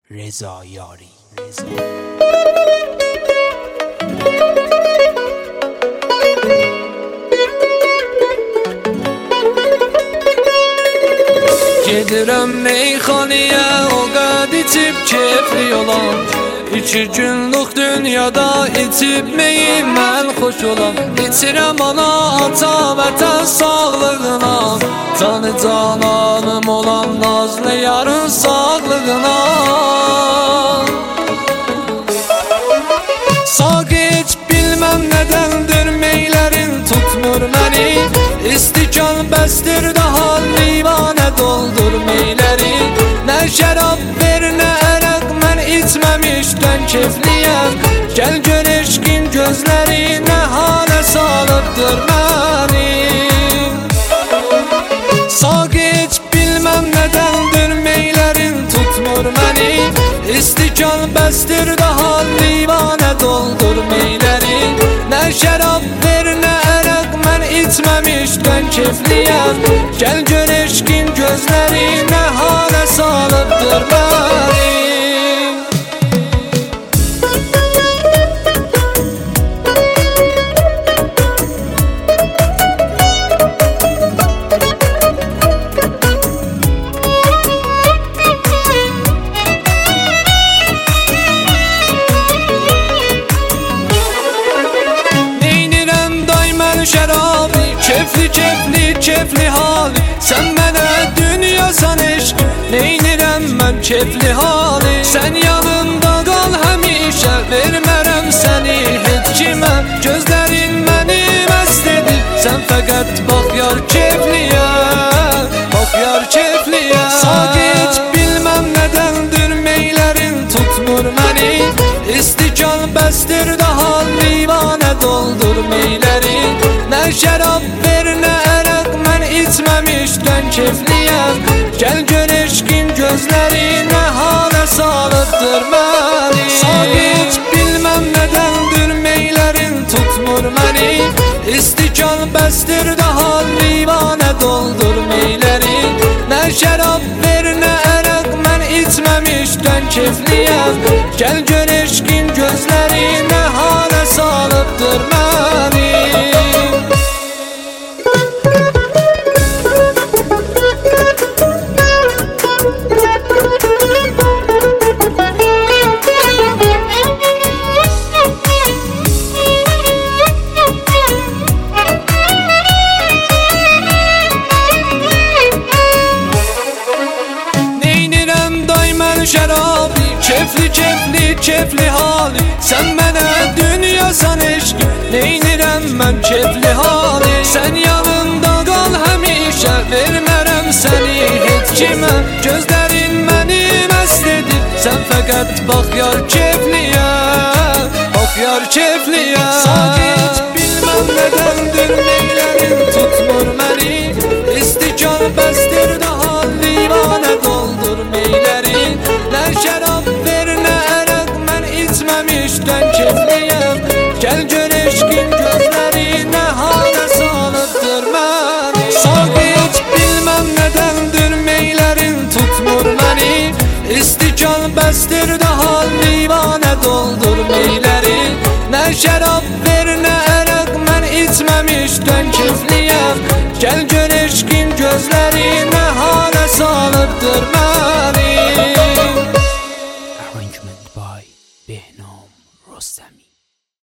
Reza Yari. Gedirəm meyxanəyə o qəd içib keyfli olan 2 günlük dünyada içib meyim mən xoş olan İçirəm ana, ata, vətən sağlığına Canı cananım olan nazlı yarın sağlığına Sağ geç bilməm nədəndir meylərin tutmur məni İstikan bəstir daha livanə doldur meyləri Nə şərab ver nə ərəq mən içməmişdən keyfliyəm Gəl gör eşqin gözləri nə halə salıbdır məni Sağ geç bilməm nədəndir meylərin tutmur məni İstikan bəstir daha livanə doldur meyləri Nə şərab ver nə ərəq mən içməmişdən keyfliyəm Gəl gör eşqin gözləri nə halə salıbdır məni şərabı, keyfli hali Sən mənə dünyasan eşq Neynirəm mən keyfli hali Sən yanımda qal həmişə Vermərəm səni heç kimə Gözlərin məni məst edir Sən fəqət bax yar keyfliyə Bax yar keyfliyə Sağ geç bilməm nədəndir meylərin tutmur məni İstikan bəstir daha livanə doldur meyləri Nə şərab ver nə ərəq mən içməmişdən keyfliyəm Gəl gör eşqin gözləri nə halə salıbdır məni Sağ geç bilməm nədəndir meylərin tutmur məni İstikan bəstir daha livanə doldur meyləri Nə şərab ver nə ərəq mən içməmişdən keyfliyəm Gəl gör eşqin gözləri nə halə salıbdır məni şərabı, keyfli hali Sən mənə dünyasan eşq Neynirəm mən keyfli hali Sən yanımda qal həmişə Vermərəm səni heç kimə Gözlərin məni məst edir Sən fəqət bax yar keyfliyə Bax yar keyfliyə Sağ geç bilməm nədəndir meylərin tutmur məni İstikan bəstir daha livanə doldur meyləri Nə şərab ver nə ərəq mən içməmişdən keyfliyəm Gəl gör eşqin gözləri nə halə salıbdır məni Sağ geç bilməm nədəndir meylərin tutmur məni İstikan bəstir daha livanə doldur meyləri Nə şərab ver nə ərəq mən içməmişdən keyfliyəm Gəl gör eşqin gözləri nə halə salıbdır məni Arrangement by Behnam Rostami.